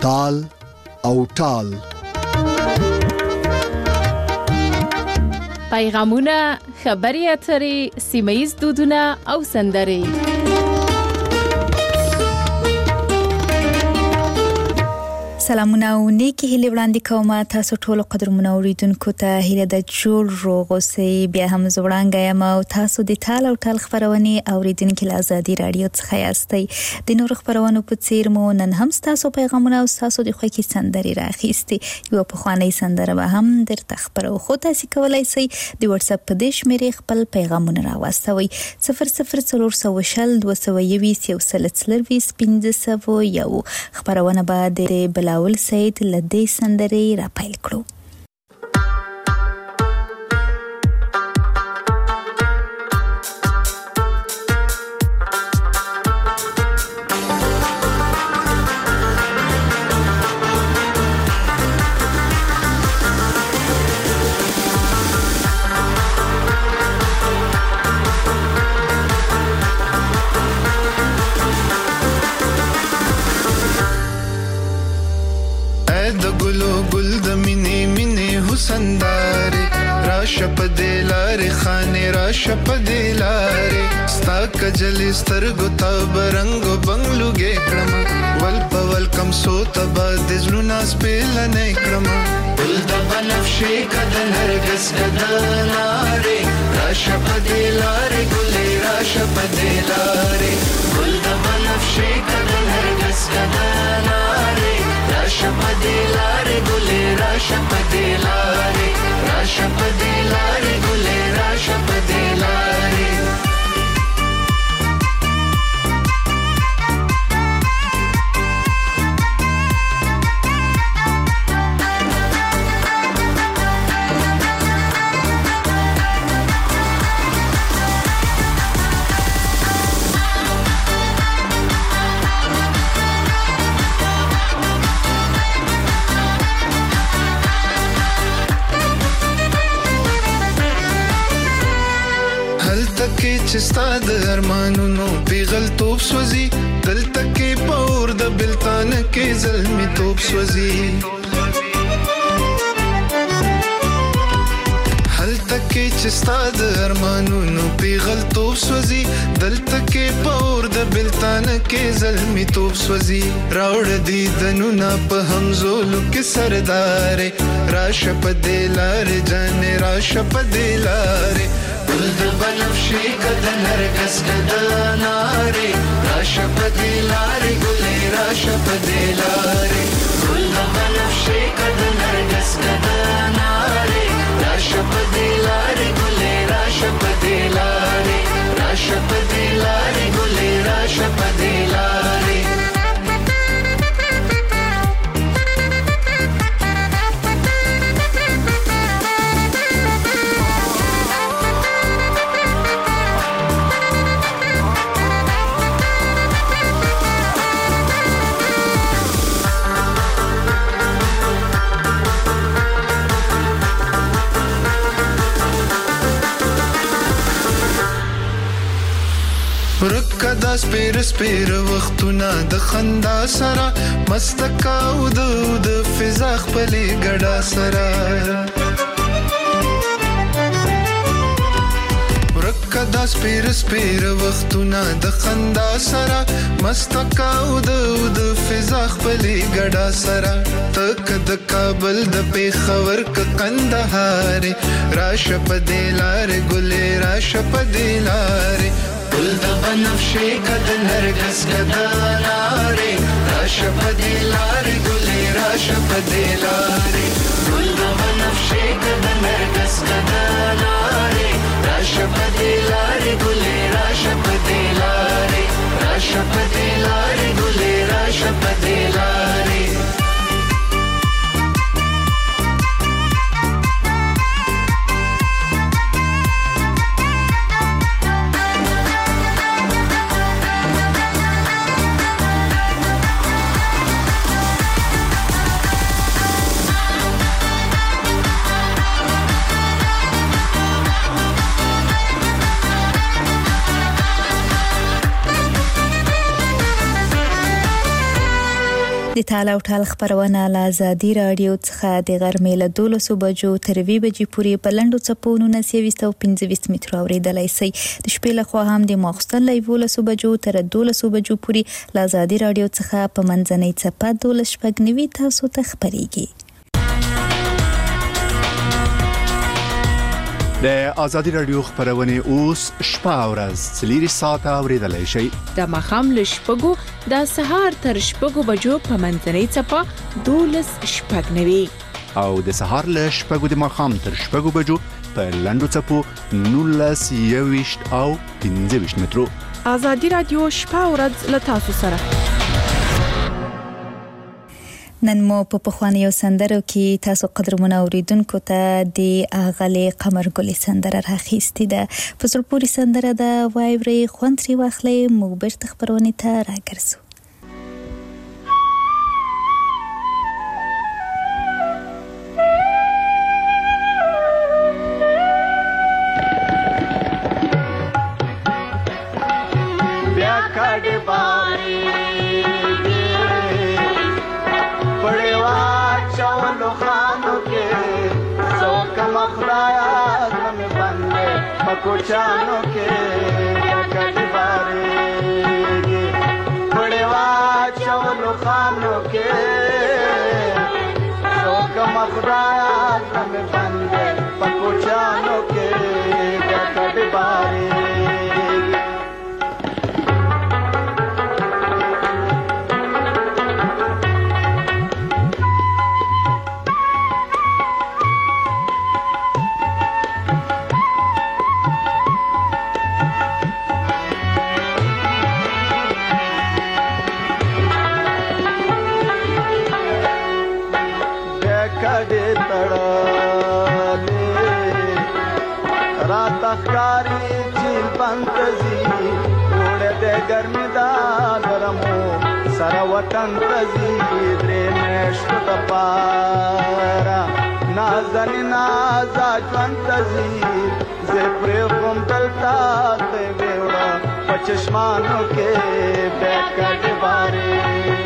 تال او ټال. پیغامونه، خبري اترې، سیمه‌ییز دودونه او سندرې. سلامونه او نیکی هیله وړاندې کوم تاسو ټول قدرمنو اوریدونکو ته هیله د جوړ روغ اوسئ. بیا هم زوړانګه یم او تاسو د ټال او ټال خبرونه اوریدونکو له آزادي رادیو څخه یاستئ. د نور خبرونو په څیر مو نن هم تاسو پیغامونه او تاسو د خوښي سندري راخېستي. یو په خواني سندره به هم درته خبرو خو تاسو کولای شئ د واتس اپ په دې شمیرې خپل پیغامونه راوستوي 00402015 خبرونه بعد بلا ول سید لدی سندري را پیل کړو. کجلی سترګو ته برنګو بنگلوګې کړم ول په ول کم سو تبا د زړه سپېل نه کړم ول د بنفشې کدن هرګس کدلاره راشه په دلاره ګلې راشه په دلاره ول د بنفشې کدن هرګس کدلاره راشه په دلاره ګلې راشه په دلاره راشه په دلاره ګلې راشه په دلاره چې ستاد ارمانونو پیغلتوب سوزي دلته کې پور د بلتان کې زلمي توپ سوزي هلته کې چې ستاد ارمانونو پیغلتوب سوزي دلته کې پور د بلتان کې زلمي توپ سوزي راوړ دي دنونه په همزولو کې سردارې راشه په دلاره جانې راشه په دلاره ول د بنفشې کدن هرګس کدناره راشه په دلاره ګلې راشه په دلاره ول د بنفشې کدن هرګس کدناره راشه په دلاره ګلې راشه په دلاره راشه په دلاره ګلې راشه په دلاره کدا سپیر وختونه د خندا سره مستکا او د فضا خپلې ګډا سره ورکدا سپیر وختونه د خندا سره مستکا او د فضا خپلې ګډا سره تک د کابل د پیښور ک کندهار راشه په دلاره ګلې راشه په دلاره ول د بنفشې کدن هرګس کدلاره راشه په دلاره ګلې راشه په دلاره ول د بنفشې کدن هرګس کدلاره راشه په دلاره ګلې راشه په دلاره راشه په دلاره ګلې راشه په دلاره د تال او ټال خبرونه له آزادي رادیو څخه د غرمې له 12 بجو تر 2 بجې پورې په لنډو څپو 1925 متر اوریدلای شئ. د شپې له خوا هم د ماخوستن له 11 بجو تر 12 بجو پورې له آزادي رادیو څخه په منځنۍ څپه 12 تاسو ته خبريږي. د آزادي رادیو خبرونه اوس شپه ورځ 3 ساعته اوریدلای شئ. د مخام له شپږو د سهار تر شپږو بجو په منځنۍ څپه 12 او د سهار له شپږو د مخام تر شپږو بجو په لنډو څپو 19 او 15 مترو. آزادي رادیو شپه ورځ له تاسو سره. نن مو په پخوانیو سندرو کې تاسو قدرمنو اوریدونکو ته د اغلی قمر ګل سندره راخیستې ده. په زړه پورې سندره ده، وایوري خوند ترې واخلئ. موږ بیرته خبرونې ته راګرځو. कुचानों के कटबारे बड़ेवा चौलो खानों के शोक मखरात में बंदे पकुचानों के कटबारे तखकारी झील पंतजी उड़े दे गर्मी दा गरमो सारा वतन तजी द्रे मेश्त तपारा नाजनी नाजा ज्वंतजी जे प्रेम दलता ते बेवड़ा पचश्मानों के बैकट बारे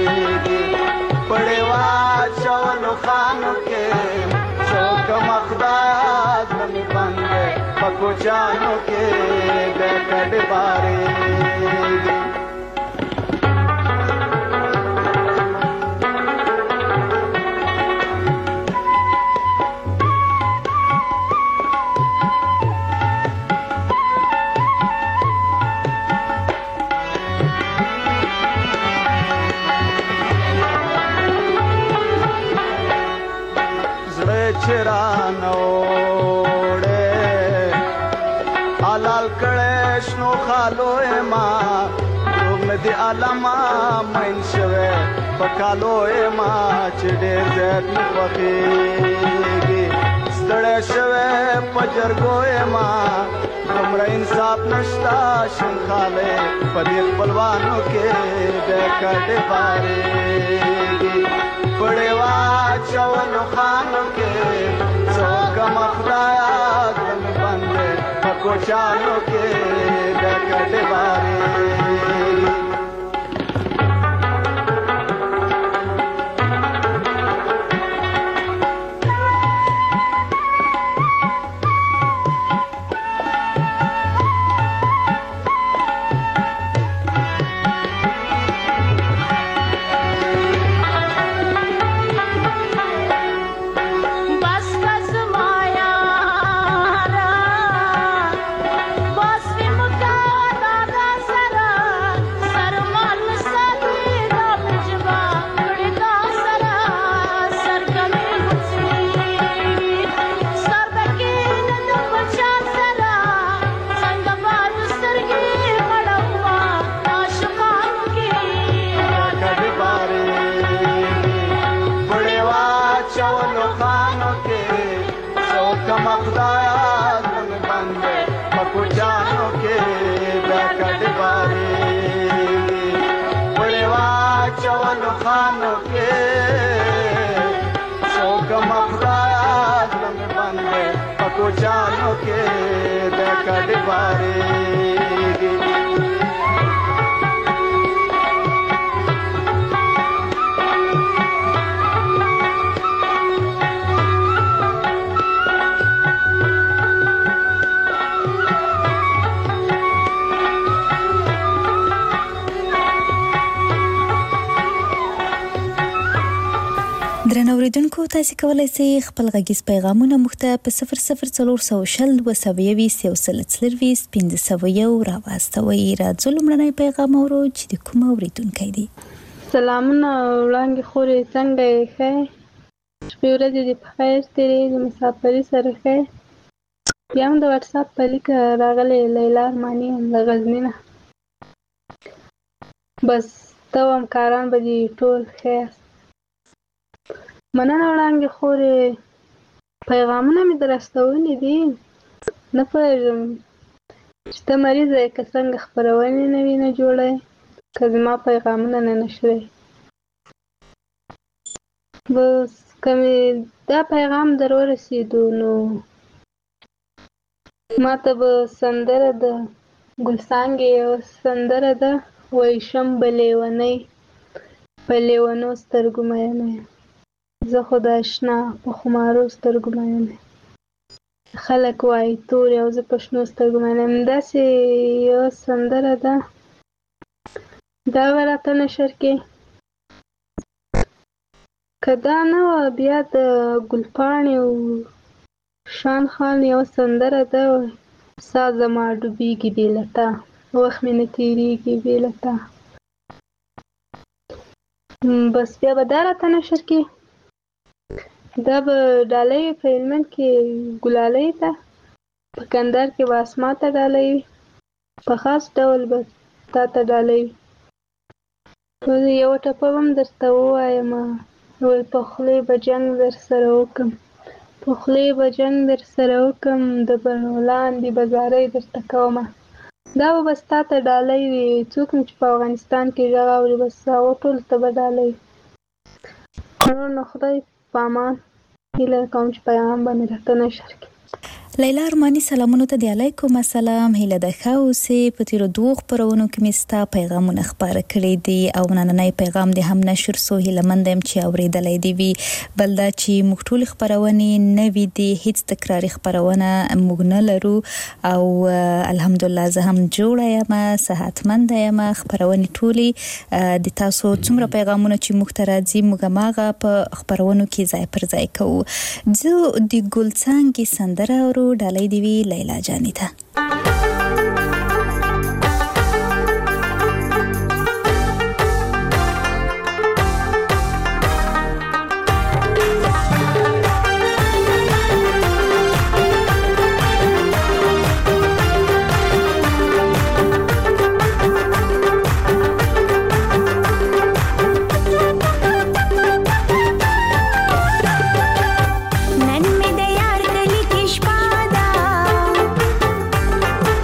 पड़ेवा चौलो खानों के शोक मखदाज में बंदे पकुचानों के बैकट बारे علما من شوه پکالوه ما چډه زت مخېږي ستړې شوه پجرګوه ما کومره انصاف نشتا شنخاله پدې خپلوانو کې بیکټ بارے پړېوا چولو خانو کې څوک مخدایا دم باندې پکوچانو کې بیکټ بارے जानों के बैकट बारे درنو اوریدونکو تاسو کولای شئ خپل غږیز پیغامونه موږ ته په 00400 راواستوئ. راځو لومړنی پیغام اورو چې د کوم اوریدونکي دی. سلامونه وړاندې خورې څنګه یې ښه شپې ورځې دې په خیر تېرې د مسافرۍ سره ښه. بیا هم د واتساپ په لیک راغلی لیلا ارماني له غزني نه. بس ته او همکاران به دې ټول ښه یاست. مننه وړاندې خورې پیغامونه مې در استولي دي. نه پوهېږم چې ته مریضه یې که څنګه خپرونې نه وي نه جوړی که زما پیغامونه نه نشوی. بس که مې دا پیغام در ورسېدو نو ما ته به سندره د ګلڅانګې یوه سندره ده ویشم به لیونۍ په لیونو سترګو مینه یم. زه خو د اشنا په خمارو سترګو مینه یم. خلک وایي تورې او زه په شنو سترګو مینه یم. داسې یوه سندره ده دا به راته نشر کې. که دا نه وه بیا د ګلپاڼې او شان خان یوه سندره ده سا زما ډوبېږي بې له تا وخت مې نه تېرېږي بې له تا. بس بیا به دا راته نشر کې. دا به ډالۍ په هلمند کې ګلالۍ ته په کندهار کې به اسما ته ډالۍ وي په خاص ډول به تا ته ډالۍ وي. یوه ټپه به هم درته ووایم وایي په خولې به جنګ در سره وکړم په خولې به جنګ در سره وکړم د بڼو لاندې به زارۍ درته کومه. دا به بس تا ته ډالۍ وي. څوک هم چې په افغانستان کې غږ اوري بس هغو ټولو ته به ډالۍ وي. نور نو خدای په امان. هیله کوم چې پیغام به مې راته نشر کړي. لیلا ارماني سلامونو ته دی. علیکم السلام. هیله ده ښه اوسې. په تېرو 2 خپرونو کې مې ستا پیغامونه خپاره کړي دي او نننی پیغام دې هم نشر سو. هیلهمند یم چې اورېدلی دې وي. بل دا چې موږ ټولې خپرونې نوې دي هیڅ تکراري خپرونه موږ نه لرو او الحمدلله زه هم جوړه یم صحتمنده یم. خپرونې ټولې د تاسو څومره پیغامونه چې موږ ته راځي موږ هماغه په خپرونو کې ځای پر ځای کوو. زه د ګلڅانګې سندره ډالۍ دی وی لیلا جانی ته. नन में दयार कली किश पादा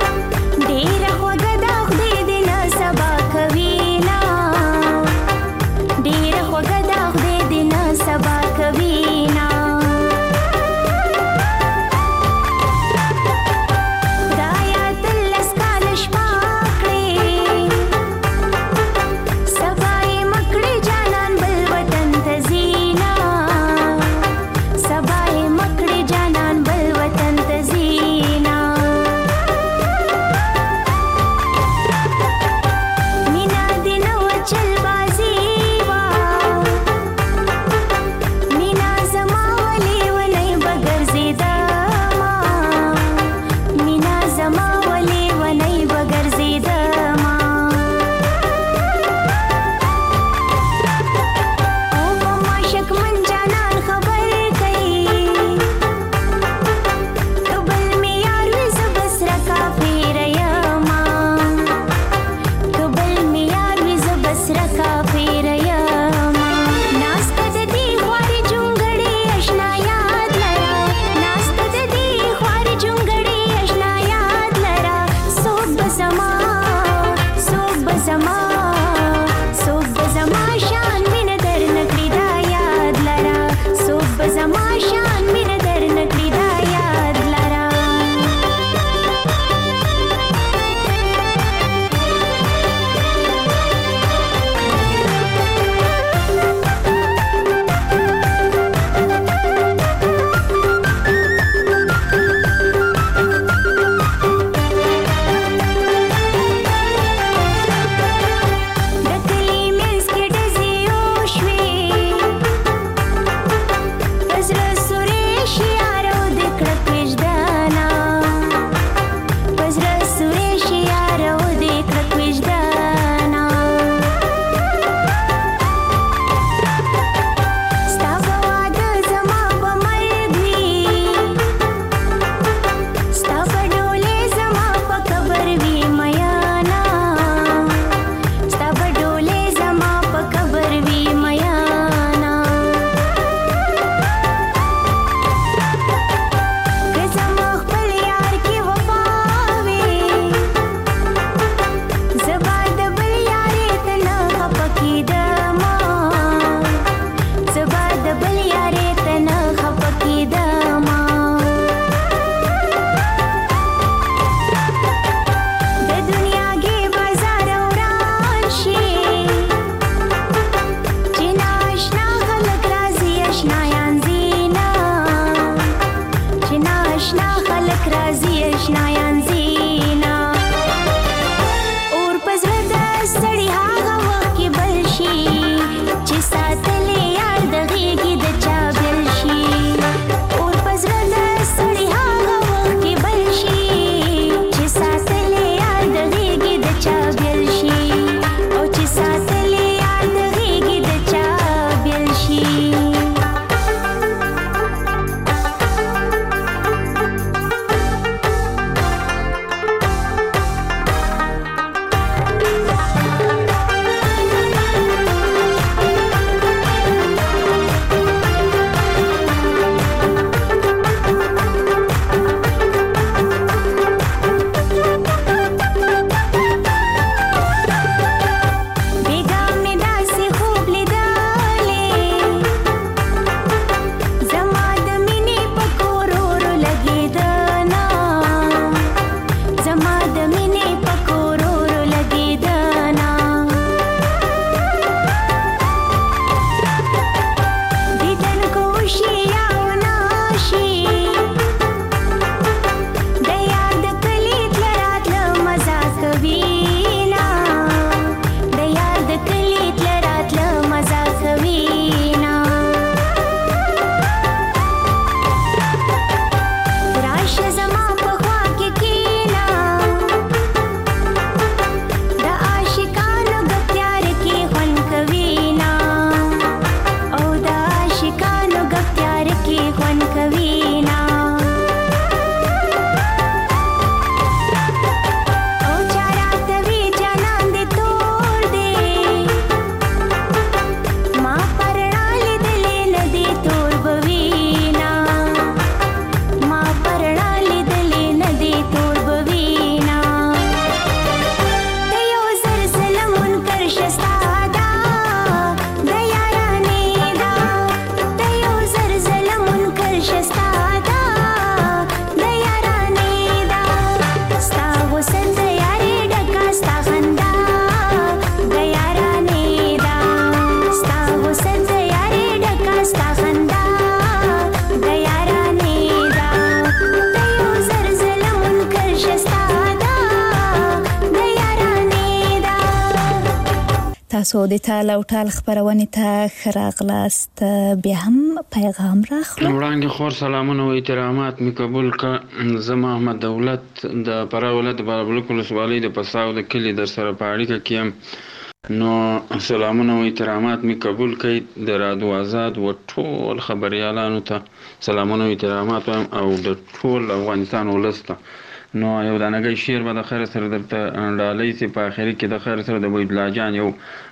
تاسو د ټال او ټال خبرونه ته خراغلاست بیا هم پیغام راخلو. وړاندې خور سلامونه او احترامات می قبول ک زما احمد دولت د پراولت بلبل ولسوالۍ د پساو د کلی در سره پاړی کیم نو سلامونه او احترامات می قبول کړئ د رادیو آزاد و ټول خبريالانو ته سلامونه او احترامات او د ټول افغانستان ولسته. نو یو دانګي شعر به د خیر سره درته ډالۍ سي په اخر کې د خیر سره د بویدلا جان یو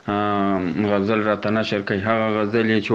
غزل راته نشر کوي. هغه غزل چې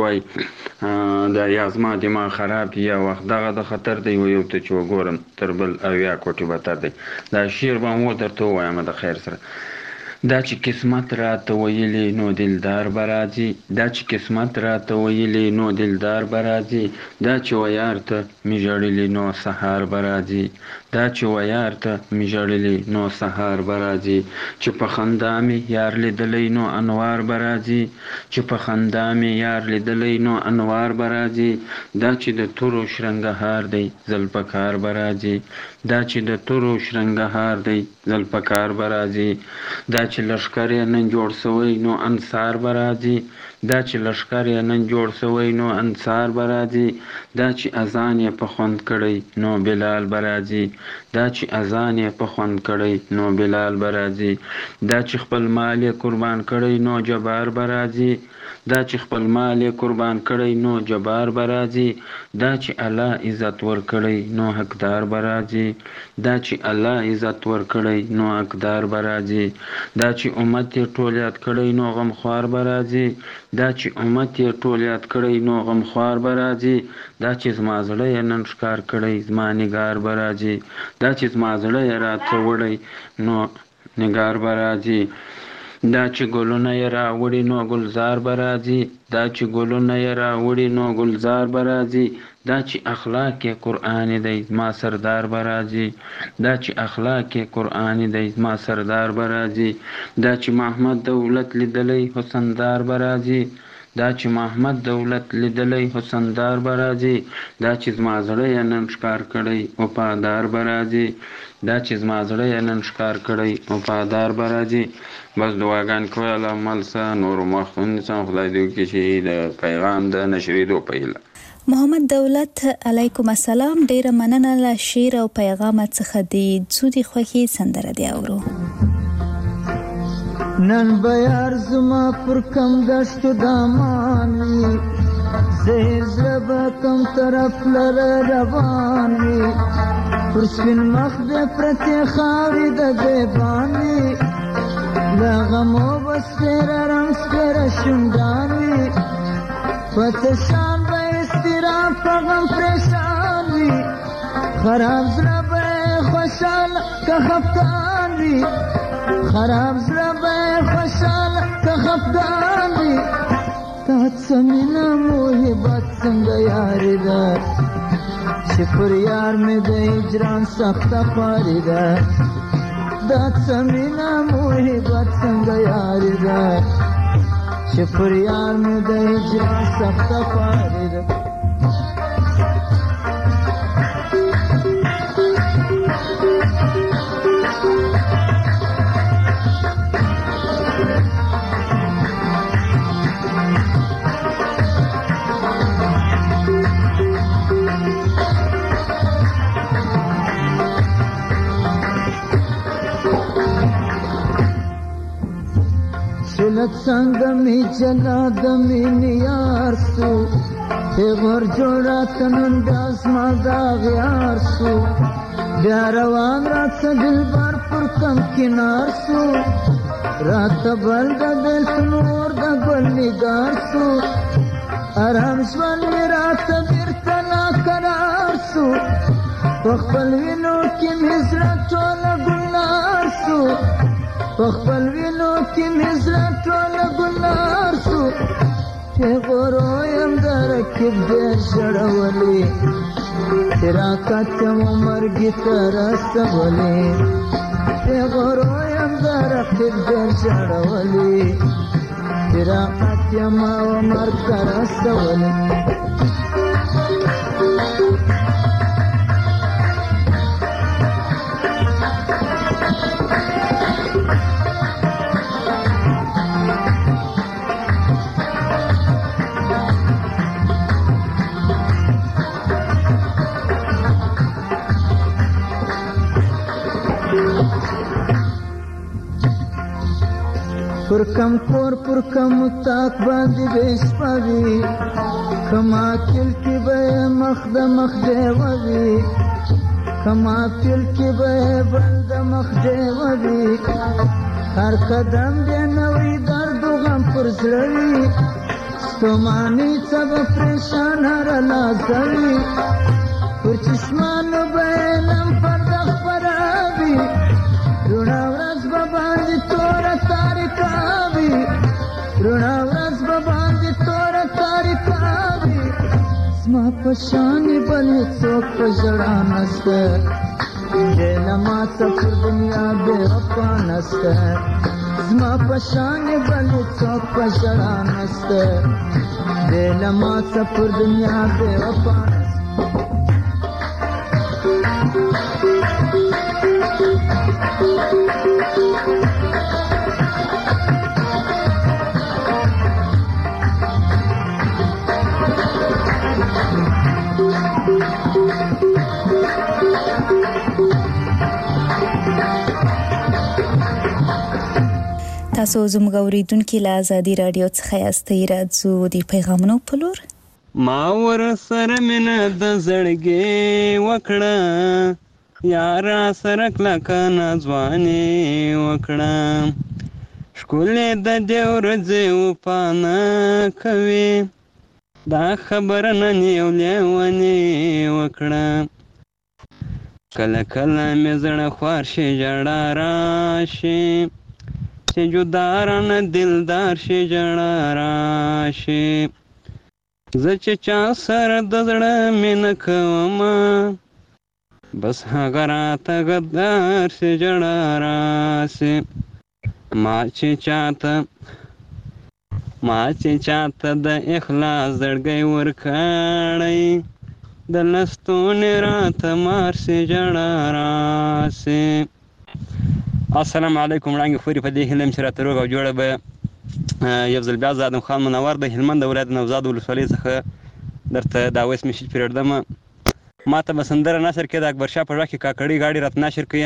وای د یازما دماغ خراب یا وخت دغه د خطر دی یو ته چې وګورم تر بل اویا کوټي بتر دی. دا شعر به مو درته وایم د خیر سره. دا چې قسمت راته ویلې نو دلدار برازي، دا چې قسمت راته ویلې نو دلدار برازي، دا چې ویار ته می جړلې نو سحر برازي، دا چې ویار ته می جړلې نو سحر برازي، چې په خندا می یار لیدلې نو انوار برازي، چې په خندا می یار لیدلې نو انوار برازي، دا چې د تورو شرنګهار دی زلپکار برازي، دا چې د تورو شرنګهار دی زلپکار برازي، دا چې لشکر یې نن جوړ سوی نو انصار برازي، دا چې لشکر یې نن جوړ سوی نو انصار برازي، دا چې اذان یې په خوند کړی نو بلال برازي، دا چې اذان یې په خوند کړی نو بلال برازي، دا چې خپل مال یې قربان کړی نو جبار برازي، دا چې خپل مال یې قربان کړی نو جبار برازي، دا چې الله عزت ور کړی نو حقدار برازي، دا چې الله عزت ور کړی نو حقدار برازي، دا چې امت یې ټول یاد کړی نو غمخوار برازي، دا چې امت یې ټول یاد کړی نو غمخوار برازي، دا چې زما زړه یې نن ښکار کړی زما نگار برازي، دا چې زما زړه یې راته وړی نو نگار برازي، دا چې ګلونه یې راوړي نو ګلزار برازي، دا چې ګلونه یې راوړي نو ګلزار برازي، دا چې اخلاق یې قرآن دی ما سردار برازي، دا چې اخلاق یې قرآن دی ما سردار برازي، دا چې محمد دولت لیدلی حسندار برازي، دا چې محمد دولت لیدلی حسندار برازي، دا چې زما زړه یې نن ښکار کړی وفادار برازي، دا چې زما زړه یې نن ښکار کړی وفادار برازي. بس دعاګان کوی الله عمل سه نور مخون سه خدای دې وکړي چې د پیغام د نشریدو پیله. محمد دولت علیکم السلام، ډیره مننه له شعر او پیغام څخه د څودي خوخي سندره دی اورو. نن بیار زما پر کم دشتو دامانی زهر زربا کم طرف لر روانی پر سپین مخ بے پرتی خاوری دا دیبانی لغمو بس پیر رنگ سپیر شندانی فتشان با استرام فغم پریشانی خراب زربا خوشال که خفتانی خراب زربا خوشال که خفتانی تات سمینا محبت سنگ یاری دا شفر یار میں دے اجران سخت خواری دا تات سمینا محبت سنگ یاری دا شفر یار میں دے اجران سخت خواری دا. سلط سنگمی چلا دمی نیار سو تیغور جوڑا تنن داز ماداغ یار سو بیاروان رات سا دل بار پر کم کنار سو رات بل دا دل سنور دا گل نگار سو آرام شوال می رات بیرتنا قرار سو وقبل وینو کی مزرا تولا گلار سو وخبل وینو کی مزرا ټوله ګلار سو پیغورو یم درکب دیر شړولی تراکت مو مرګی ته رسولی پیغورو یم درکب دیر شړولی تراکت مو مرګ ته رسولی. پر کم کور پر کم تاک باندې بشپوي کما تل کې به مخ د مخ دیوي کما تل کې به بل د مخ دیوي هر قدم دې نوې درد غم پر زړوي ستوماني سب پریشان هر لاسوي پر چشمانو به نم پر د خبروي روڼا ورځ به باندې توره تاریکاوي روڼا ورځ به باندې توره تاریکاوي زما په شانې بل څوک په ژړا نسته ډېله ماته پر دنیا بې وفا نسته زما په شانې بل څوک په ژړا نسته ډېله ماته پر دنیا بې وفا نسته تاسو زموږ اوریدونکو له ازادي رادیو څخه یاستئ راځو د پیغامونو په لور ما ور سره مینه د زړګي وکړه یارا سره کلکه نازواني وکړه ښکلې د دې ورځې وپانه کوي دا خبره نن یو لیونی وکړه کله کله مې زړه خوار شي ژړا راشي چې جدا رانه دلدار شي ژړا راشي زه چې چا سره د زړه مینه کومه بس هغه راته غدار شي ژړا راشي ما چې چاته د اخلاص زړګی ورکړی د لستونې راته مار شي ژړا راشي السلام علیکم وړانګې خورې په دې هیله یم چې راته روغ او جوړه به یو ځل بیا زه ادم خان منور د هلمند ولایت نوزاد ولسوالۍ څخه درته دا وایس میسیج پرېږدم ما ته به سندره نشر کړې د اکبرشاه په غږ کې کاکړۍ غاړې راته نشر کړې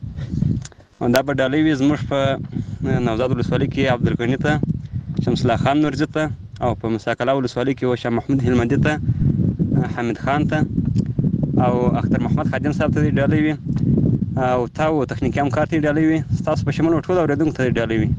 دا به ډالۍ وي زموږ په نوزاد ولسوالۍ کې عبدالغني ته شمس الله خان نورزي ته او په مساکله ولسوالۍ کې شاه محمود هلمندي ته حمید خان ته او اختر محمد خادم صاحب ته ډالۍ وي او تاسو تخنیکي همکار ته ډالۍ وي تاسو په شمول ټول اوریدونکو ته ډالۍ وي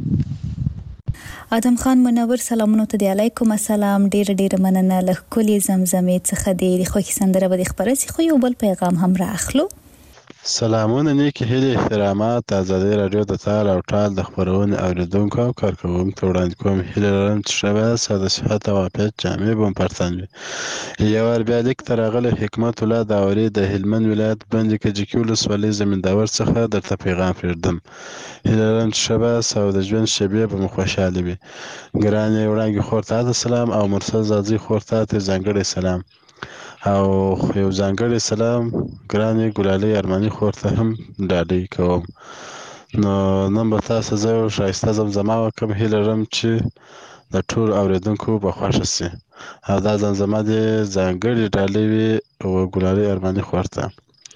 ادم خان منور سلامونه ته دی علیکم السلام ډیر مننه له کلی زمزمې څخه د خوښي سندره به خبرسي خو یو بل پیغام هم راخلو سلامونه نیکی هیلې احترامات ازادي رادیو د تال او ټال د خبرونې اوریدونکو او کارکوونکو ته وړاندې کوم هیله لرم چې ښه به ساده صحت او عافیت جامع به مو پرتن وي یو وار بیا لیک ته راغلی حکمت الله داوري د هلمند ولایت بند کجکي ولسوالۍ زمینداور څخه درته پیغام پرېږدم هیله لرم چې ښه به او د ژوند شېبې به مو خوشحاله وي ګرانې وړانګې خور ته د سلام او مرسل زاځي خور ته ځانګړی سلام او یو ځانګړی سلام ګرانې ګلالۍ ارماني خور ته هم ډالۍ کوم نو نن به تاسو زه ښایسته زمزمه وکړم هیله لرم چې د ټول اوریدونکو به خوښه شي او دا زمزمه دې ځانګړې ډالۍ وي ګلالۍ ارماني خور ته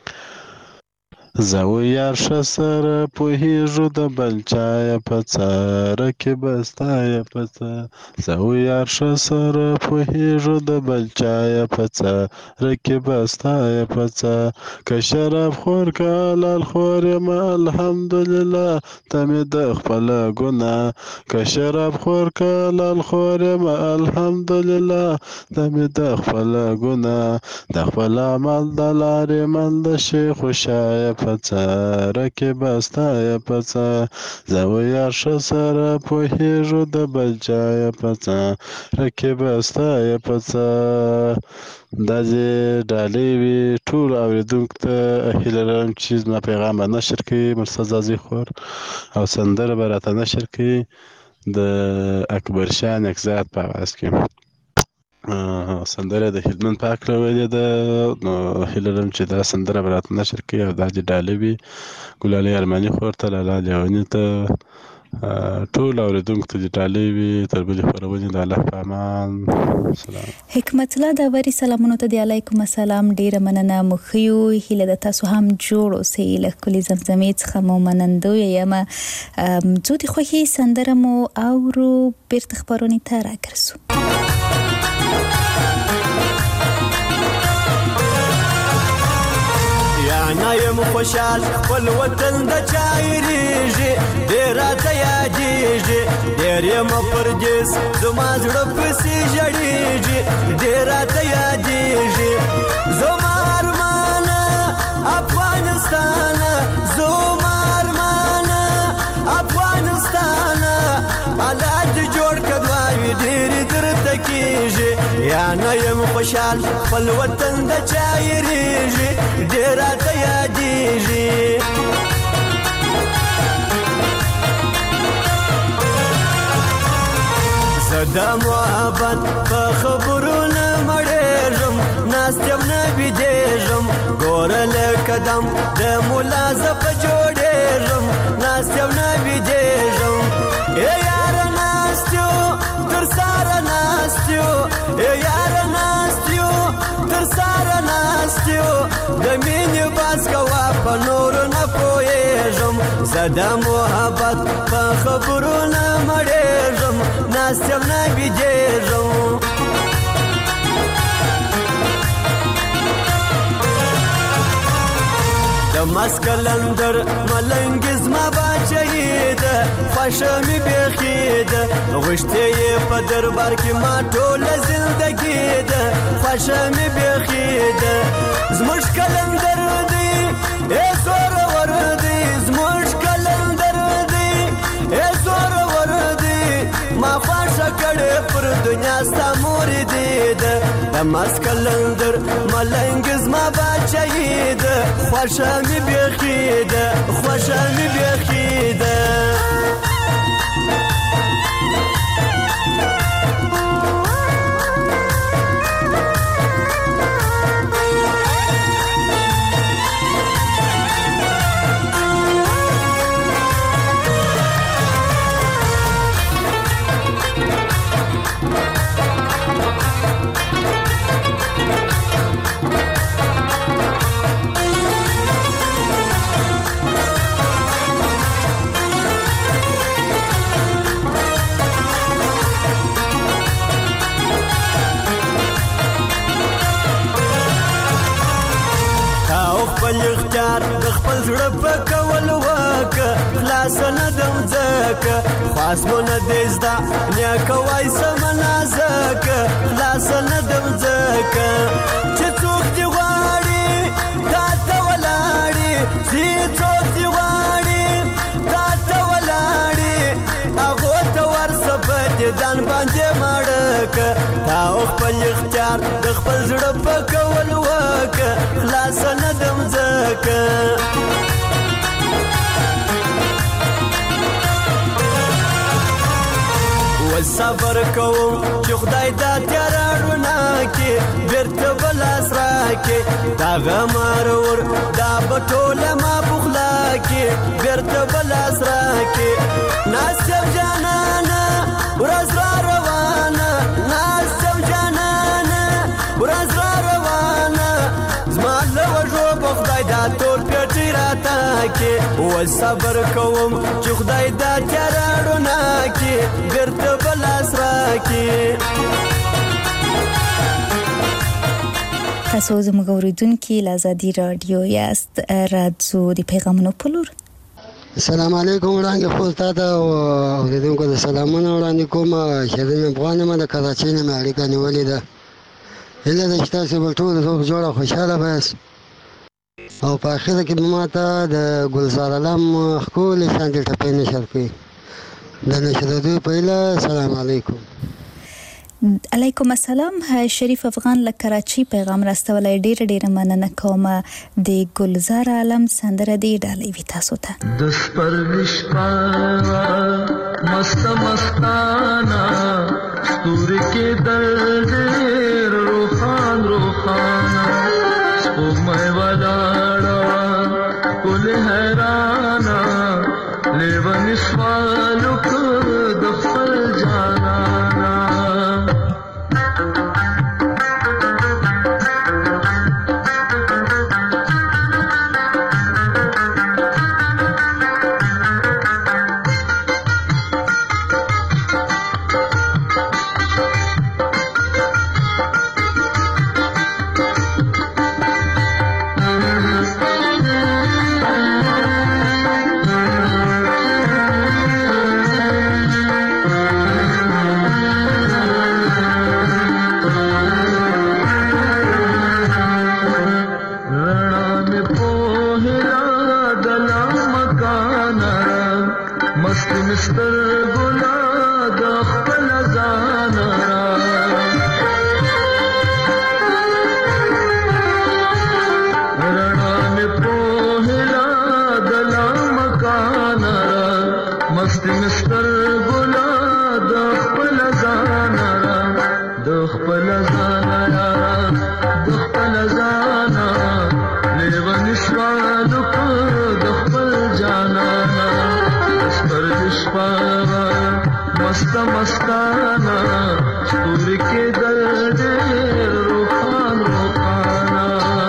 زه و یار ښه سره پوهېږو د بل چایه په څاره کې به ستایه په څه زه و یار ښه سره پوهېږو د بل چایه په څاره کې به ستایه په څه که شراب خور که حلال خور یم الحمدلله ته مې د خپله ګناه که شراب خور که حلال خور یم الحمدلله ته مې د خپله ګناه د خپل عمل د لارې مل د شي خوشایه په څاره کې به ستایه په څه زه و یار ښه سره پوهېږو د بل چایه په څاره کې به ستایه په څه دا دې ډالۍ وي ټولو اورېدونکو ته هیله لرم چې زما پیغام به نشر کړي مرسل زاځي خور او سندره به راته نشر کړي د اکبرشاه نکزاد په اواز کې سندره د هلمند پاک راویلې ده نو هیله لرم چې دا سندره به راته نشر کړي او دا دې ډالۍ وي ګلالۍ ارماني خور ته لالا لیوني ته ټول اوریدونکو ته د ډالۍ وي تر بلې خپرونې د الله په امان. سلام. حکمت الله داوري سلامونه ته دی. علیکم السلام. ډیره مننه. مخیو هیله د تاسو هم جوړ اوسئ. له کلی زمزمې څخه مو منندوی یم. زه د خوښي سندره مو اورو بیرته خپرونې ته راګرځو. یا یم خوشحال خپل وطن د چایریږي ډېر راته یادېږي ډېر یم پردیس زما زړه پسې ژړېږي ډېر راته یادېږي زما ارمانه افغانستانه زما ارمانه افغانستانه الله دې جوړ کړه دعاوې ډېرې درته کېږي یا نه یم خوشحال خپل وطن د چایریږي ډېر راته یادېږي زه د محبت په خبرو نه مړېږم ناست یم نه بېدېږم ګوره لکه دم د ملا زه په جوړېږم ناست یم نه بېدېږم ای یاره ناست یو تر ساره ناست یو ای یاره ناست یو تر ساره ناست یو د مینې باز کوه په نورو نه پوهېږم زه د محبت په خبرو نه مړېږم ناست یم نه بېدېږم د مسکلندر ملنګ زما باچهی ده خوښه مې بیخي ده غوښتې یې په دربار کې ما ټوله زندګي ده خوښه مې بیخي ده زموږ کلندر دی ای زورور دی زموږ کلندر دی ای زورور دی ما خوښه کړې پر دنیا ستا مورې دی ده د مسکلندر ملنګ زما باچهی ده خوښه مې بیخي ده خوښه مې بیخي ده خپل اختیار د خپل زړه په کول وکه خلاص نه دم ځکه خاص مو نه دی زده نیکه وای سمه نازکه خلاص نه دم ځکه چې څوک دې غواړي تا ته ولاړي چې څوک دې غواړي تا ته ولاړي هغو ته ورسه په دیدن باندې مړکه تا خپل اختیار د خپل زړه په کول وکه خلاص نه دم ځکه صبر کوم چې خدای دا تیاره رڼا کې بیرته به لاس راکړي دغه مرور دا به ټوله ما پخلا کې بیرته به لاس راکړي ناست یم جانانه ورځ را روانه ناست یم جانانه ورځ را روانه زما له وږو به خدای دا تور پیټی راته کې صبر کوم چې خدای دا تیاره رڼا کې بیرته به لاس راکړي. تاسو زموږ اوریدونکي له ازادي رادیو یاست. راځو د پیغامونو په لور. السلام علیکم وړاندې خو تاسو اوریدونکو ته سلامونه وړاندې کوم. شهزاد افغان ما د کراچۍ نه اړیکه نیولې ده. هله د تاسو په ټول زوب جوړه خوشاله بس او په اخر کې ماته د ګلزار علم خپل شانتي ټپې نشر کړی د نشراتو پهله. سلام علیکم. علیکم السلام. شریف افغان له کراچۍ پیغام راستولای. ډیره مننه کوم. د ګلزار عالم سندره دی ډالۍ وی تاسو ته. د سپرلش پاوا مست مستانا ستور کې درد روخان روخانا سپوږمۍ ولاړه کل حیرانا لیونی سوالو मस्त मस्ताना स्तूर के दर्द रूहान रूहाना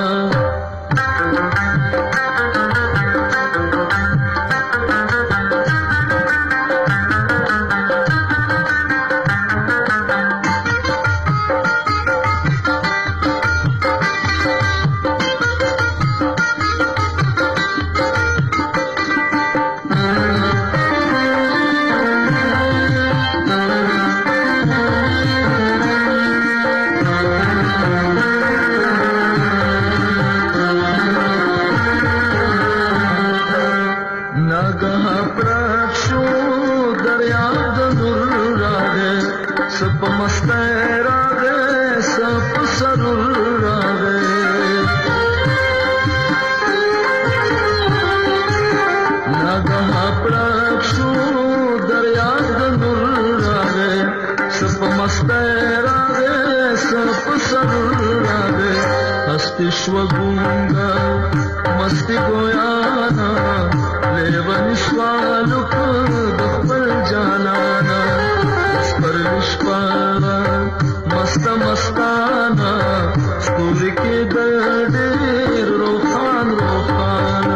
विश्वगुंगा मस्ती गोयाना लेवन स्वालुक दुखल जानाना पर विश्वाना मस्त मस्ताना स्कूल के दर्द रोखान रोखाना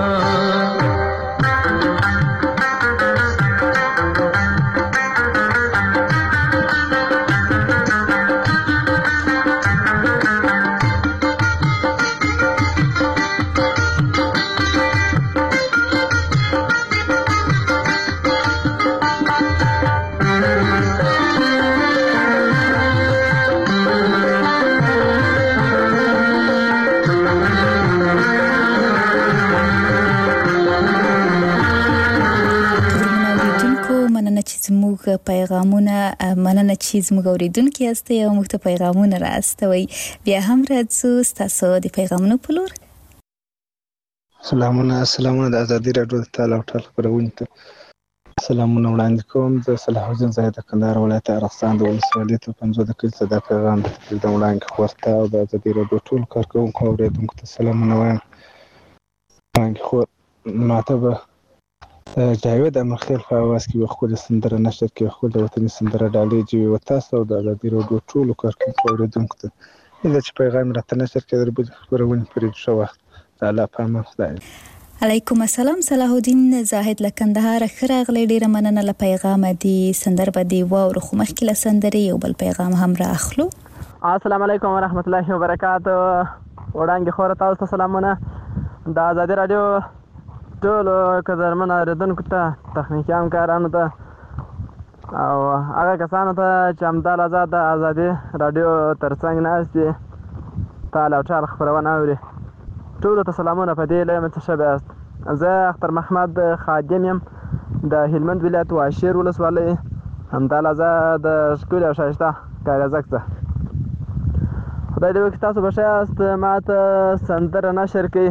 پیغامونه مننه چې زموږ اوریدونکو یاستئ او موږ ته پیغامونه راستوي بیا هم راځو تاسو د پیغامونو په لور سلامونه د ازادي راډیو د تعالی او ټال خبرونه ته سلامونه وړاندې کوم د صلاح الدین زاهد د کندهار ولایت ارغستان د ولسوالۍ ته 50 د کلي صدا پیغام د وړاندې خورته او د ازادي راډیو ټول کارکونکو اوریدونکو ته سلامونه وایم وړاندې خور مناسبه جاوید امرخیل په اواز کې خپل سندره نشر کې خپل وطني سندره ډالۍ جوړ وتاسو او د ازادي راډیو ټول کارکونکو اوریدونکو ته چې پیغام راته نشر کې دربه خبرونه پرې شو وخت تعالی پامه خدای علیکم السلام صلاح الدین زاهد لکندهار خراغلی ډیره مننه له پیغام دی سندر بدی و خو مخکې له سندري یو بل پیغام هم راخلو السلام علیکم ورحمت الله وبرکاته وړاندې خور تاسو ته سلامونه د ازادي راډیو ټول قدرمن اوریدونکو ته تخنیکي همکارانو ته او هغه کسانو ته چې همدال آزاد ازادي راډیو ترڅنګ ناست دي تعالی او ټال خبرونه اوري ټول ته سلامونه په دې لمه تشبه است زه اختر محمد خادم یم د هلمند ولایت واشیر ولسوالۍ همدال آزاد شکل او شایسته کارزک ته خدای دې وکړي تاسو بشاست ماته سندره نشر کړئ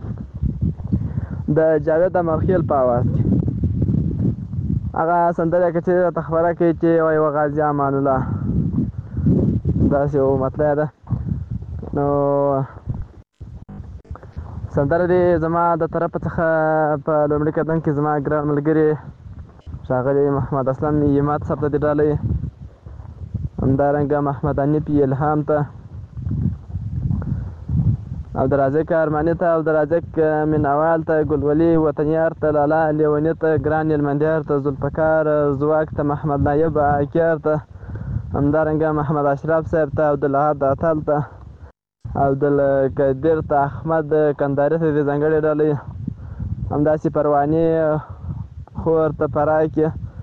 د جاوید امرخیل په اواز هغه سندره کې چې تخبره کوي چې وای غازی امان الله دا څه مطلب ده نو سندره دې زما د طرف څخه په لومړي قدم کې زما ګران ملګری ښاغلی محمد اسلام یمات صاحب ته دې ډالۍ همدارنګه محمد انیب الهام ته عبدالرازق ارمانی ته عبدالرازق منوال ته ګلولي وطنیار ته لالا لیونی ته ګران یلمندیار ته ذوالفقار زواک ته محمد نایب عکیار ته همدارنګه محمد اشرف صاحب ته عبدالحد عطل ته عبدالقدیر ته احمد کندهاري ته دې ځانګړې ډالۍ همداسې پرواني خور ته پراکې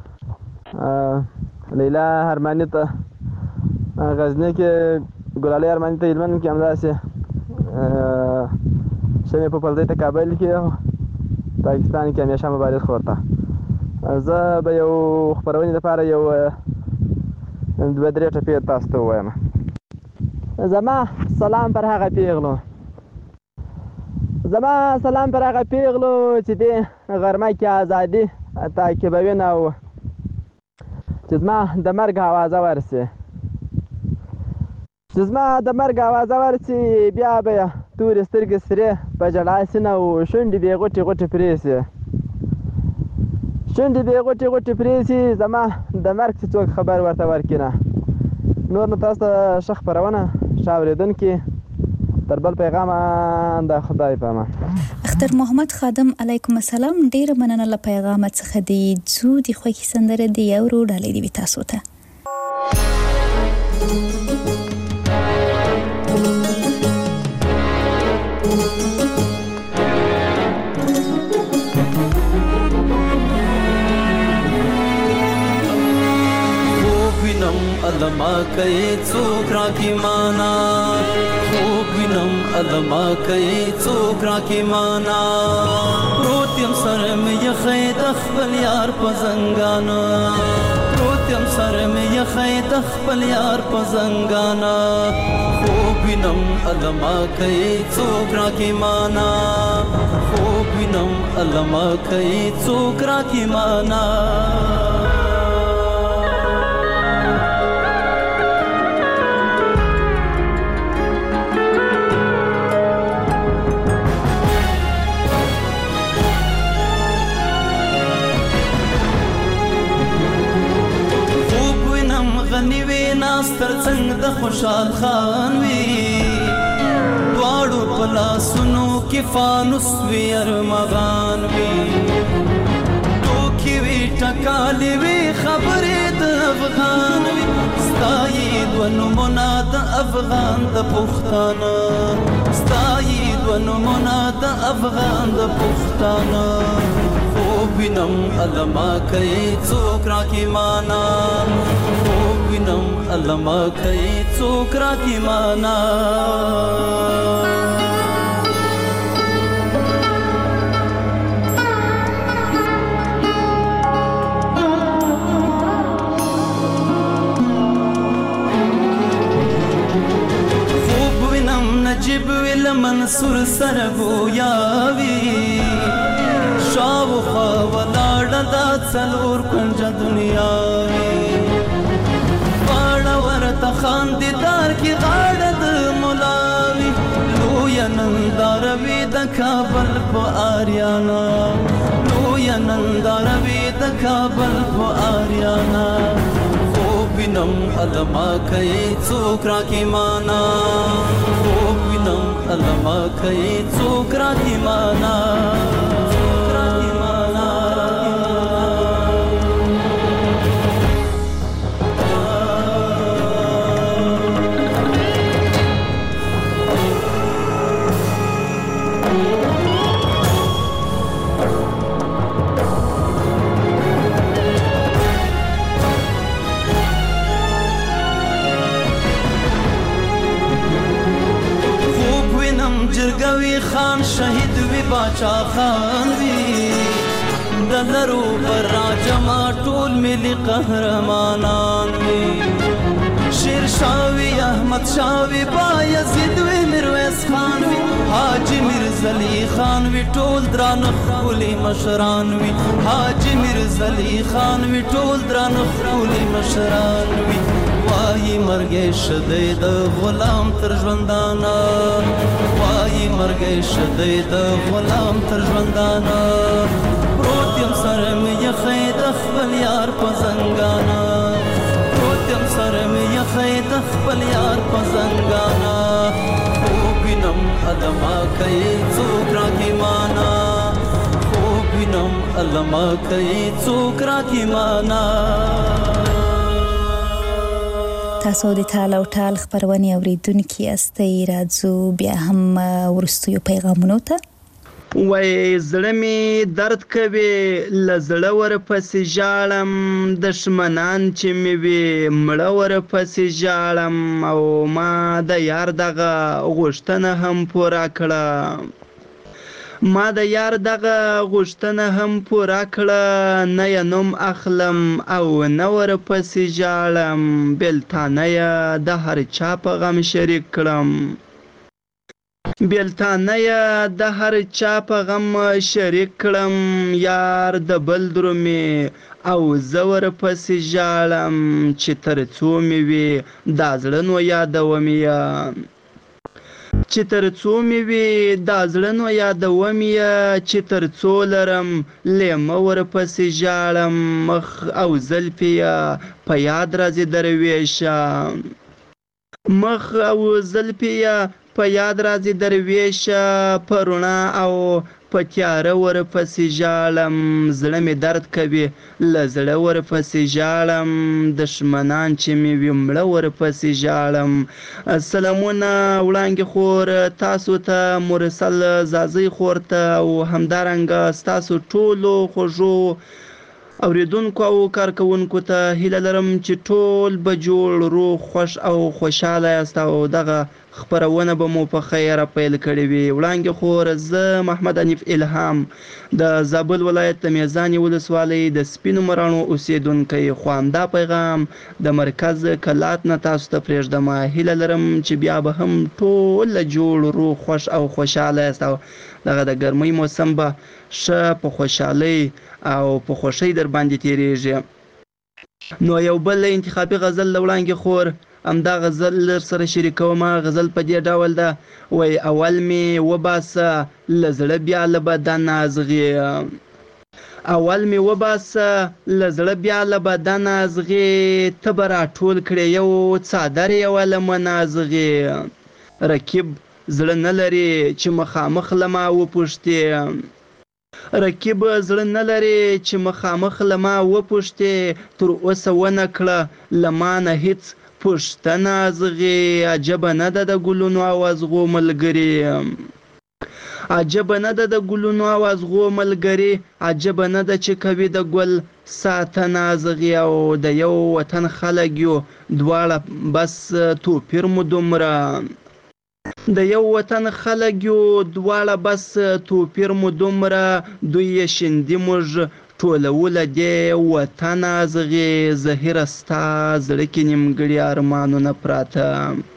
لیلا ارمانی ته غزني کې ګلالي ارمانی ته هلمند کې همداسې شمې په پلدۍ ته کابل کې پاکستان کې همیشه مبارز خورته زه به یو خپرونې لپاره یو 2-3 ټپې تاسو ته ووایم زما سلام پر هغه پیغلو چې دې غرمه کې ازادي تعقیبوي نه و چې زما د مرګ اوازه ورسي بیا به تورې سترګې سرې په ژړا سینه او شونډې بې غوټې پرې سي شونډې دې غوټې غوټې پرېسي زما د مرګ چې څوک خبر ورته ورکړي نه. نور نو تاسو ته ښه خپرونه ښه اورېدونکي تر بل پیغامه د خدای په امان. اختر محمد خادم علیکم السلام. ډیره مننه له پیغامه څخه دی. ځو د خوښې سندره دی اورو ډالۍ دی تاسو ته. علما کوي څوک راکې معنا خوب وینم علما کوي څوک راکې معنا پروت یم سره مې یخی د خپل یار په زنګانا پروت یم سره مې یخی د خپل یار په زنګانا خوب وینم علما کوي څوک راکې معنا خوب وینم علما کوي څوک راکې معنا تر څنګ د خوشحال خان وی دواړو په لاسونو کې فانوس وی ارمغان وی ټوکې وی ټکالې وی خبرې د افغان وی ستایید ونومونه د افغان د پښتانه ستایید ونومونه د افغان د پښتانه خوب وینم علما کوي څوک راکې معنا خوب وینم علما کوي څوک راکې معنا خوب وینم نجیب ویل منصور سره گویا وی شاوخوا ولاړه دا څلور کنجه دنیا واړه ورته خاندیدار کې غاړه د ملاوي لویه ننداره وي د کابل په آریانا لویه ننداره وي د کابل په آریانا خوب وینم علما کوي څوک راکې معنا خوب وینم علما کوي څوک راکې معنا جرګوي خان شهید وی باچا خان وی دلرو پر راجما ټول ملي قهرمانان وی شیر شاوی احمد شاوی بایزید وی میرویس خان وی حاجی میرزلی خان وی ټول دران خولي مشران وی حاجی میرزلی خان وی ټول دران خولي مشران وی وای مرګ شدې د غلام تر ژوندانا وای مرګ شدې د غلام تر ژوندانا پروت یم سره مې یخی د خپل یار په زنګانا پروت یم سره مې یخی د خپل یار په زنګانا خوب وینم علما کوي څوک راکې معنا خوب وینم علما کوي څوک راکې معنا تاسو د ټال او ټال خبرونه اوریدونکي استئ راځو بیا هم ورستیو پیغامونو ته وای زړه می درد کوي لزړه ور پسې ژاړم دشمنان چې می وي مړه ور پسې ژاړم او ما د یار دغه غوښتنه هم پوره کړه ما د یار دغه غوښتنه هم پوره کړه نه یې نوم اخلم او نه ور پسې ژاړم بېلتانه یې د هر چا په غم شریک کړم بېلتانه یې د هر چا په غم شریک کړم یار د بل درومې او زه ور پسې ژاړم چې تر څو مې وي دا زړه نو یادوم یې چې تر څو مې وي دا زړه نو یادوم یې چې تر څو لرم لیمه ورپسې ژاړم مخ او زلفې یې په یاد راځي درویشه مخ او زلفې یې په یاد راځي درویشه په رڼا او په تیاره ورپسې ژاړم زړه مې درد کوي له زړه ورپسې ژاړم دښمنان چې مې وي مړه ورپسې ژاړم. سلامونه وړانګې خور تاسو ته مرسل زازۍ خور ته او همدارنګه ستاسو ټولو خوږو اوریدونکو او کارکوونکو ته هیله لرم چې ټول به جوړ روغ خوښ او خوشحاله یاست او دغه خپرونه به مو په خیره پیل کړې وي. وړانګې خور زه محمد حنیف الهام د زابل ولایت د میزانې ولسوالۍ د سپینو مراڼو اوسیدونکی خو همدا پیغام د مرکز کلات نه تاسو ته پرېږدم. هیله لرم چې بیا به هم ټول جوړ روغ خوښ او خوشحاله یاست او دغه د ګرمۍ موسم به ښه په خوشحالۍ او په خوښۍ در باندې تیریږي. نو یو بل انتخابي غزل له وړانګې خور همدا غزل لر سره شریکوم. غزل په دې ډول ده وای اول مې وباسه له زړه بیا له بدنه ازغې اول مې وباسه له زړه بیا له بدنه ازغې ته به راټول کړې یو څادر یوه له منازغې رکیب زړه نه لري چې مخامخ له ما وپوښتې رکیب زړه نه لري چې مخامخ له ما وپوښتې تر اوسه ونه کړه له ما نه هیڅ پوښتنه ازغې عجبه نه ده د ګلونو او ازغو ملګري عجبه نه ده د ګلونو او ازغو ملګري عجبه نه ده چې کوي د ګل ساتنه ازغې او د یو وطن خلک یو دواړه بس توپیر مو دومره د یو وطن خلک یو دواړه بس توپیر مو دومره دوی یې شیندي موږ ټولوله دې وطن ازغې زهیره ستا زړه کې نیمګړي ارمانونه پراته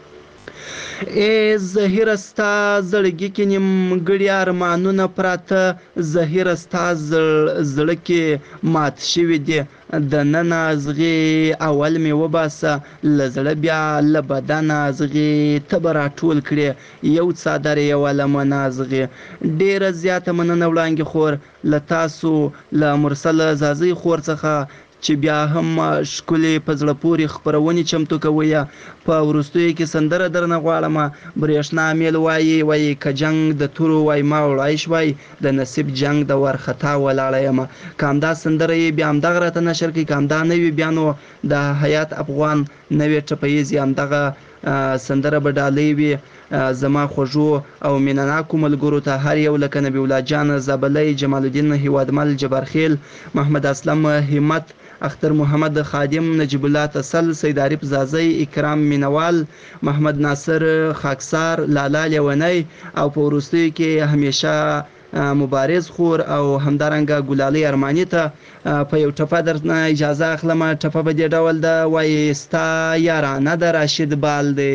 ای زهیره ستا زړګي کې نیمګړي ارمانونه پراته زهیره ستا زړه کې مات شوي دي د نن ازغې اول مې وباسه له زړه بیا له بدن ازغې ته به راټول کړې یو څادر یوه لمن ازغې. ډېره زیاته مننه وړانګې خور له تاسو له مرسل زازۍ خور څخه چې بیا هم ښکلې په زړه پورې خپرونې چمتو کوئ. په وروستیو کې سندره درنه غواړم. برېښنا میل وایي که جنګ د تورو وای ما وړای شوای د نصیب جنګ د ورخطا ولاړه یم. که همدا سندره یې بیا همدغه راته نشر کړي که همدا نه وي بیا نو د حیات افغان نوې ټپیز یې همدغه سندره به ډالۍ وي. زما خوږو او مینناکو ملګرو ته هر یو لکه نبی الله جان زابلی جمال الدین هیوادمل جبارخیل محمد اسلم همت اختر محمد خادم نجیب الله تسل سید عارف زازی اکرام مینوال محمد ناصر خاکسار لالا لیونی او په وروستیو کې همیشه مبارز خور او همدارنګه ګلالۍ ارماني ته په یو ټپه درنه اجازه اخلم. ټپه به دې ډول ده وایي ستا یارانه د راشد بال دی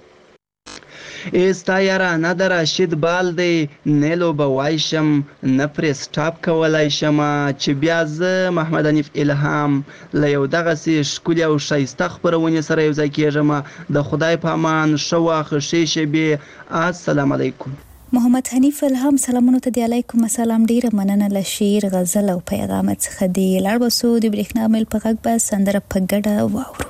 ستا یارانه د راشد بال دی نه لوبه وایشم نه پرې سټاپ کولی شم چې بیا زه محمد حنیف الهام له یو دغسې ښکلې او ښایسته خپرونې سره یو ځای کېږم. د خدای په امان ښه وخت ښې شېبې. السلام علیکم. محمد حنیف الهام سلامونو ته دی. علیکم السلام. ډیره مننه له شعر غزل او پیغام څخه دی. لاړ بسو د برېښنا میل په غږ به سندره په ګډه واورو.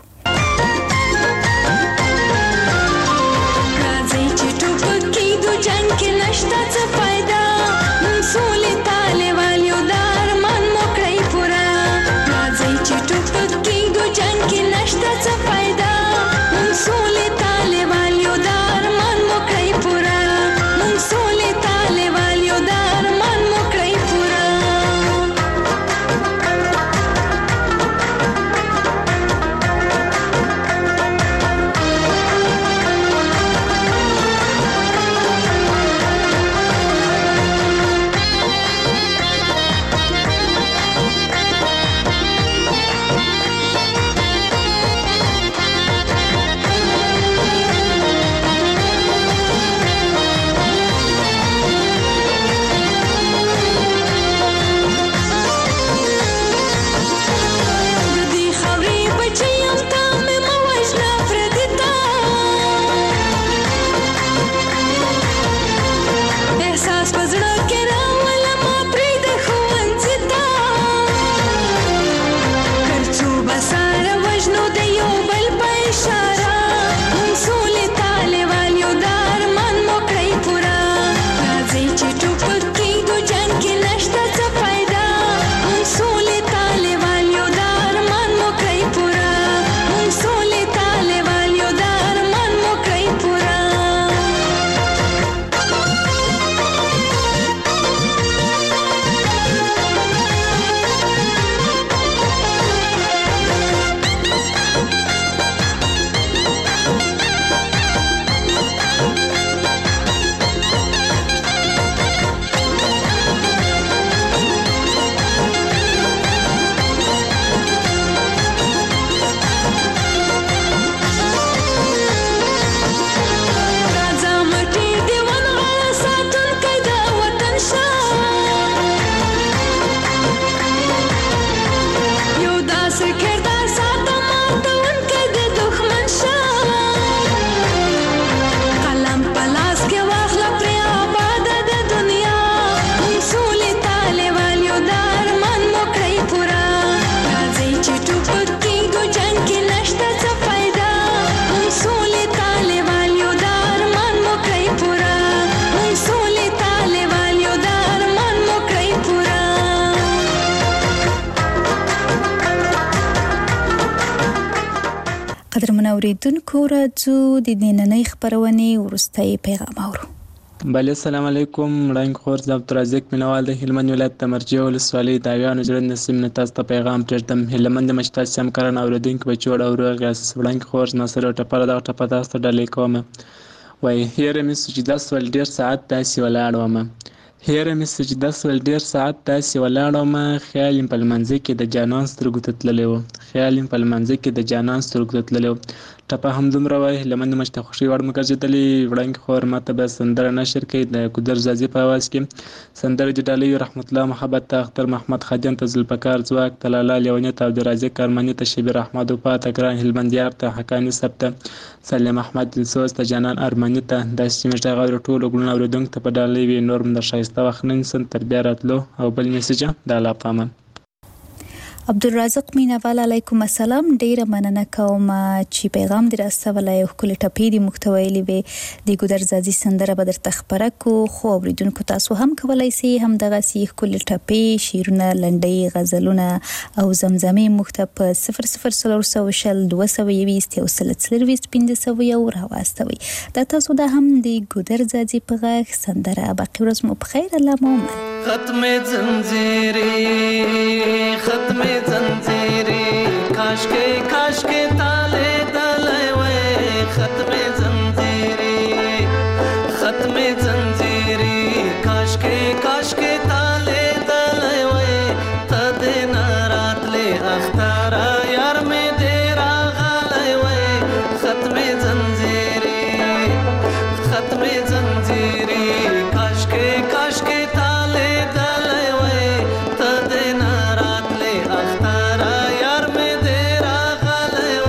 قدرمن اوریدونکو راځو د نننۍ خبرونې وروستی پیغام اورو. بله السلام علیکم. وړاندې خور زه عبدالرزاق مینوال د هلمند ولایت د مرجع ولسوالۍ د اویانو زړه نسیم نه تاسو ته پیغام پرېږدم. هیله مند یم چې تاسو همکاران اورېدونکي به جوړ او روغ یاست. وړاندې خور ناصر ټپه دغه ټپه تاسو ته ډالۍ کوم. وایي هیره مې سو چې داس ول ډېر ساعت داسې ولاړ ومه، هیره مې سو چې داس ول ډېر ساعت داسې ولاړ ومه، خیال یم په لمانځه کې د جانان سترګو ته تللی و، خیال یم په لمانځه کې د جانان سترګو ته تللی و. ټپه هم دومره وایي. هیله مند یم چې د خوښۍ وړ مو ګرځېدلې. وړاندې خور ماته به سندره نشر کوي د ګودر زازي په اواز کې. سندره د ډالیو رحمت الله محبت ته، اختر محمد خادم ته، ذوالفقار ځواک ته، لالا لیوني ته، عبدالرازق ارماني ته، شبیر احمد وفا ته، ګران هلمندیار ته، حقاني صاحب ته، سلیم احمد دلسوز ته، جانان ارماني ته، داسې چې موږ دغه ټولو ګلونه اورېدونکو ته په ډالۍ وي. نور هم د ښایسته وخت نه نیسم تر بیا راتلو. او بل میسج د الله په امان. عبدالرزاق مینوال علیکم السلام. ډیره مننه کوم چې پیغام دې راستولی او ښکلې ټپې دې موږ ته ویلې وې. د ګودر زازي سندره به درته خپره کړو، خو اورېدونکو تاسو هم کولی سئ همدغسې ښکلې ټپې، شعرونه، لنډۍ، غزلونه او زمزمې موږ ته په 00400 220 140 1501 راواستوئ. دا تاسو دا هم د ګودر زازي په غږ سندره. باقي ورځ مو په خیر. الله مو امان. ختم زنجیری کاش کے تالے ڈالے ہوئے، ختم زنجیری کاش کے تالے ڈالے ہوئے، تدے نارات لے اختارا یار میں دیرا غالے ہوئے، ختم زنجیری کاش کے تالے ڈالے ہوئے، تدے نارات لے اختارا یار میں دیرا غالے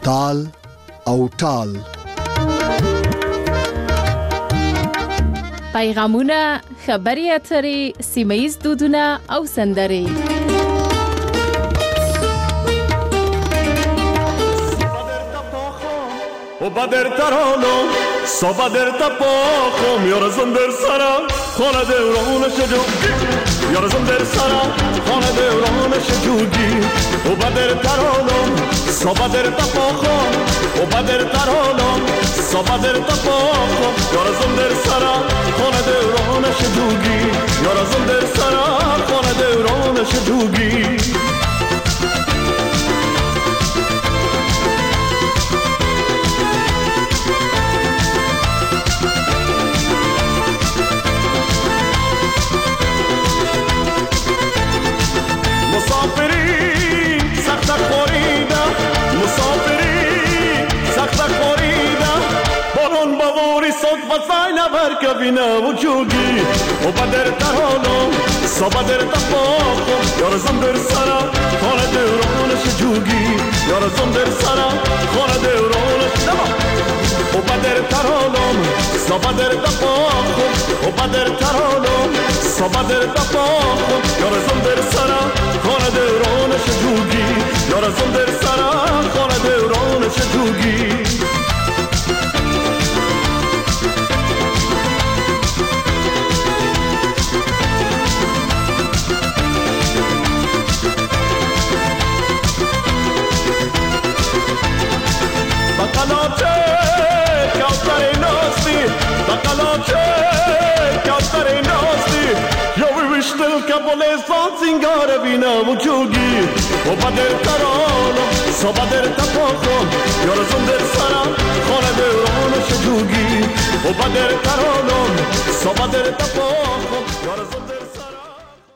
تال او ټال. پیغامونه، خبري اترې، سیمه‌ییز دودونه او سندرې. و بدر ترانو صبادر تپاخم یارزم در سرم خانه دورانش جوگی یارزم در سرم خانه دورانش جوگی و بدر ترانو صبادر تپاخم و بدر ترانو صبادر تپاخم یارزم در سرم خانه دورانش جوگی یارزم در سرم خانه دورانش جوگی فاينا بركبنا وجوجي وبدر ترانو صبادر تفاخم يا رزم در سرا خانه دورانش جوگی يا رزم در سرا خانه دورانش وبدر ترانو صبادر تفاخم وبدر ترانو صبادر تفاخم يا رزم در سرا خانه دورانش جوگی يا رزم در سرا خانه دورانش جوگی سینگار بینم و جوگی و بدر ترانم صبادر تپاخم یارزم در سرم خانه دورانش جوگی و بدر ترانم صبادر تپاخم یارزم در